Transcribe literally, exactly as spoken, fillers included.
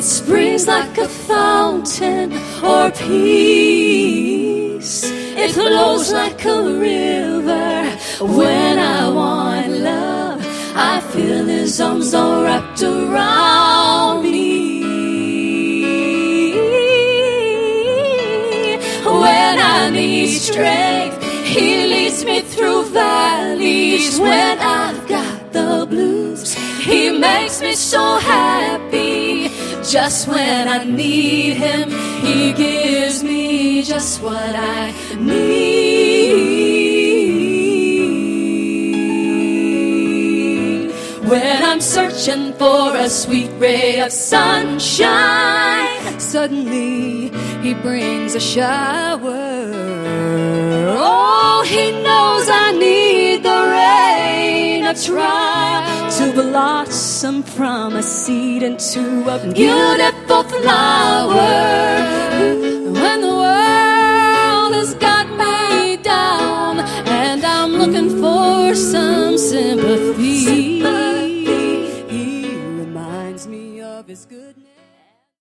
It springs like a fountain or peace. It flows like a river. When I want love, I feel his arms all wrapped around me. When I need strength, he leads me through valleys. When I've got the blues, he makes me so happy. Just when I need him, he gives me just what I need. When I'm searching for a sweet ray of sunshine, suddenly he brings a shower. Oh, he knows I need the rain. I've tried to blossom from a seed into a beautiful flower. When the world has got me down and I'm looking for some sympathy, he reminds me of his goodness.